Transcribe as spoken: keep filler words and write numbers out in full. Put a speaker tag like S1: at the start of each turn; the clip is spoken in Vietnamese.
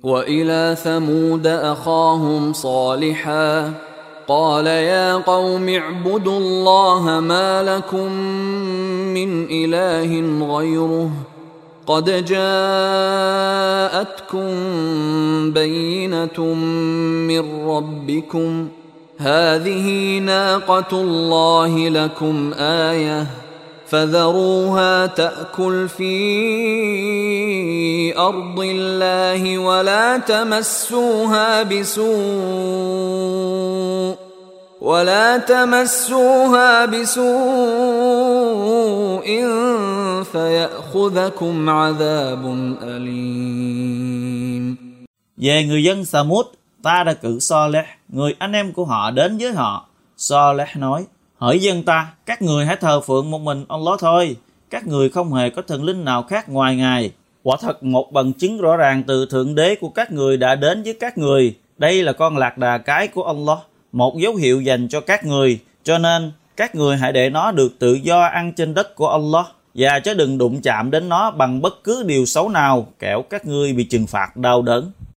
S1: وإلى ثمود أخاهم صالحا قال يا قوم اعبدوا الله ما لكم من إله غيره قد جاءتكم بينة من ربكم هذه ناقة الله لكم آية فذروها تأكل في أرض الله ولا تمسوها بسوء ولا تمسوها بسوء فيأخذكم عذاب أليم.
S2: Về người dân Sa-mút, ta đã cử So-leh, người anh em của họ đến với họ. So-leh nói: hỡi dân ta, các người hãy thờ phượng một mình Allah thôi. Các người không hề có thần linh nào khác ngoài Ngài. Quả thật một bằng chứng rõ ràng từ Thượng Đế của các người đã đến với các người. Đây là con lạc đà cái của Allah, một dấu hiệu dành cho các người. Cho nên, các người hãy để nó được tự do ăn trên đất của Allah, và chớ đừng đụng chạm đến nó bằng bất cứ điều xấu nào, kẻo các ngươi bị trừng phạt đau đớn.